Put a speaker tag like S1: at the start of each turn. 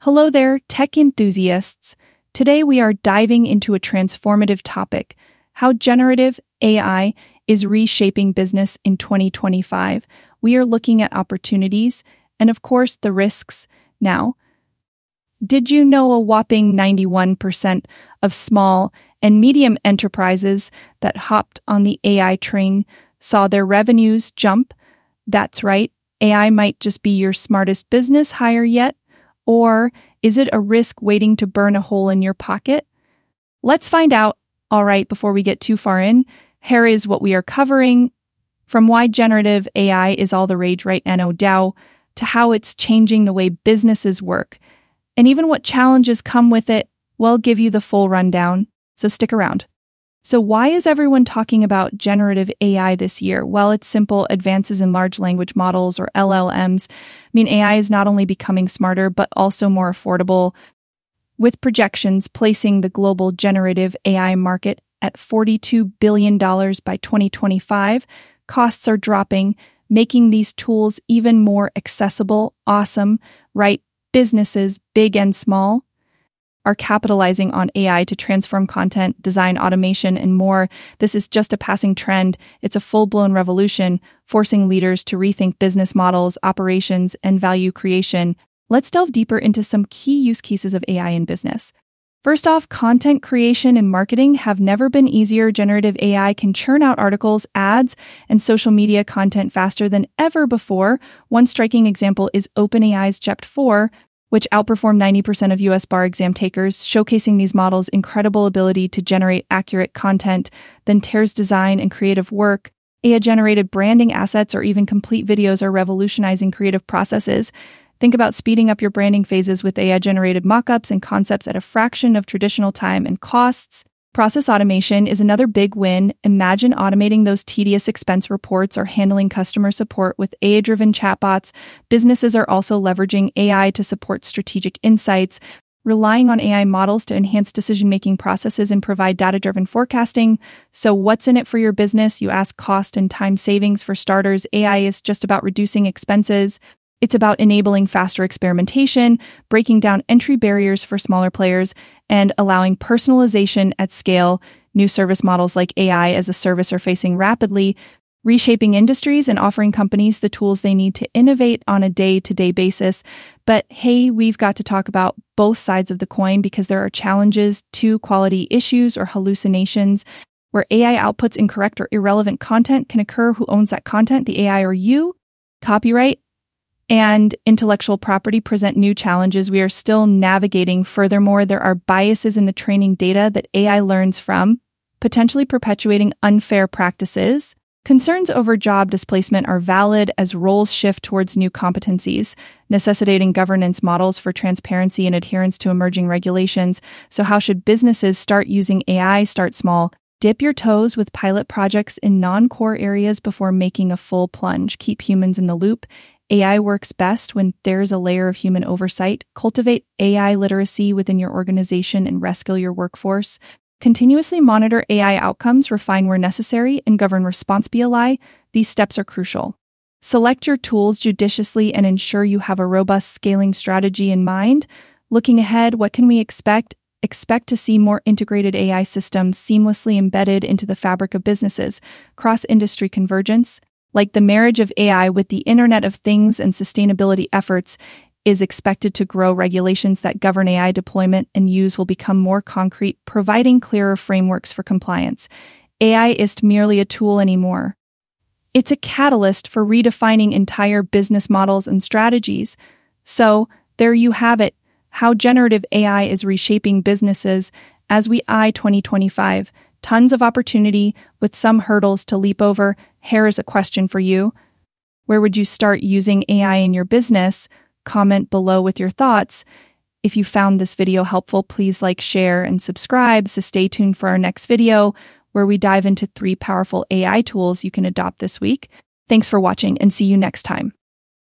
S1: Hello there, tech enthusiasts. Today we are diving into a transformative topic: how generative AI is reshaping business in 2025. We are looking at opportunities and, of course, the risks. Now, did you know a whopping 91% of small and medium enterprises that hopped on the AI train saw their revenues jump? That's right, AI might just be your smartest business hire yet. Or is it a risk waiting to burn a hole in your pocket? Let's find out. All right, before we get too far in, here is what we are covering: from why generative AI is all the rage right now, to how it's changing the way businesses work, and even what challenges come with it. We'll give you the full rundown, so stick around. So why is everyone talking about generative AI this year? Well, it's simple: advances in large language models, or LLMs. AI is not only becoming smarter, but also more affordable, with projections placing the global generative AI market at $42 billion by 2025. Costs are dropping, making these tools even more accessible. Awesome, right? Businesses, big and small, are capitalizing on AI to transform content, design, automation, and more. This is just a passing trend. It's a full-blown revolution, forcing leaders to rethink business models, operations, and value creation. Let's delve deeper into some key use cases of AI in business. First off, content creation and marketing have never been easier. Generative AI can churn out articles, ads, and social media content faster than ever before. One striking example is OpenAI's GPT-4, which outperformed 90% of US bar exam takers, showcasing these models' incredible ability to generate accurate content. Then tears design and creative work. AI-generated branding assets or even complete videos are revolutionizing creative processes. Think about speeding up your branding phases with AI-generated mockups and concepts at a fraction of traditional time and costs. Process automation is another big win. Imagine automating those tedious expense reports or handling customer support with AI-driven chatbots. Businesses are also leveraging AI to support strategic insights, relying on AI models to enhance decision-making processes and provide data-driven forecasting. So what's in it for your business? You ask. Cost and time savings. For starters, AI is just about reducing expenses. It's about enabling faster experimentation, breaking down entry barriers for smaller players, and allowing personalization at scale. New service models like AI as a service are facing rapidly, reshaping industries and offering companies the tools they need to innovate on a day-to-day basis. But hey, we've got to talk about both sides of the coin, because there are challenges to quality issues or hallucinations. Where AI outputs incorrect or irrelevant content can occur. Who owns that content, the AI or you? Copyright and intellectual property present new challenges we are still navigating. Furthermore, there are biases in the training data that AI learns from, potentially perpetuating unfair practices. Concerns over job displacement are valid as roles shift towards new competencies, necessitating governance models for transparency and adherence to emerging regulations. So how should businesses start using AI? Start small. Dip your toes with pilot projects in non-core areas before making a full plunge. Keep humans in the loop. AI works best when there's a layer of human oversight. Cultivate AI literacy within your organization and reskill your workforce. Continuously monitor AI outcomes, refine where necessary, and govern responsibly. These steps are crucial. Select your tools judiciously and ensure you have a robust scaling strategy in mind. Looking ahead, what can we expect? Expect to see more integrated AI systems seamlessly embedded into the fabric of businesses. Cross-industry convergence, like the marriage of AI with the Internet of Things and sustainability efforts, is expected to grow. Regulations that govern AI deployment and use will become more concrete, providing clearer frameworks for compliance. AI isn't merely a tool anymore. It's a catalyst for redefining entire business models and strategies. So, there you have it: how generative AI is reshaping businesses as we eye 2025. Tons of opportunity with some hurdles to leap over. Here is a question for you: where would you start using AI in your business? Comment below with your thoughts. If you found this video helpful, please like, share, and subscribe. So stay tuned for our next video, where we dive into 3 powerful AI tools you can adopt this week. Thanks for watching, and see you next time.